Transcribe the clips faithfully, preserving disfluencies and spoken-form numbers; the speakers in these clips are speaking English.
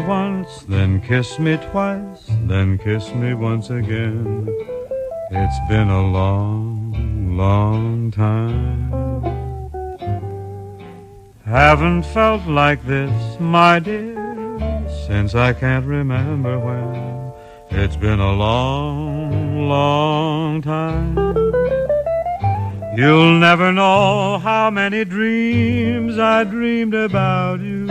once, then kiss me twice, then kiss me once again. It's been a long, long time. Haven't felt like this, my dear, since I can't remember when. It's been a long, long time. You'll never know how many dreams I dreamed about you,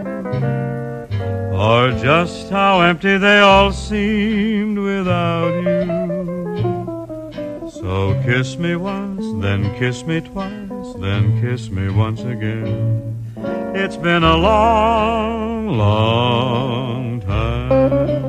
or just how empty they all seemed without you. So kiss me once, then kiss me twice, then kiss me once again. It's been a long, long time.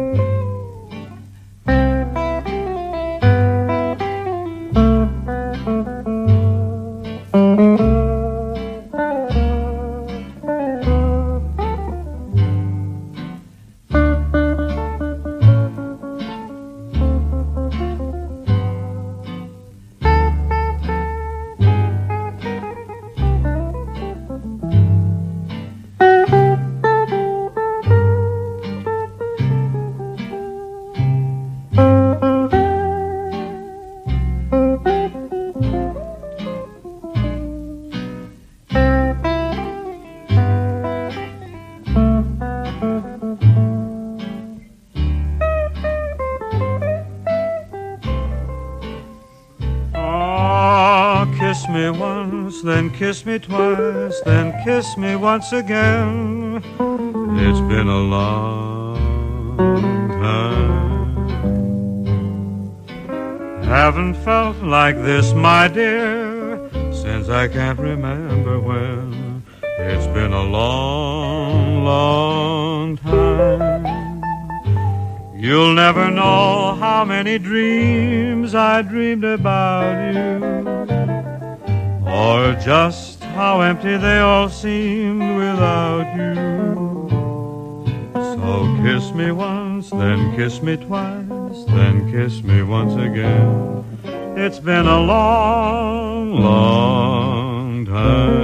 Kiss me once, then kiss me twice, then kiss me once again. It's been a long time. Haven't felt like this, my dear, since I can't remember when. It's been a long, long time. You'll never know how many dreams I dreamed about you, or just how empty they all seemed without you. So kiss me once, then kiss me twice, then kiss me once again. It's been a long, long time.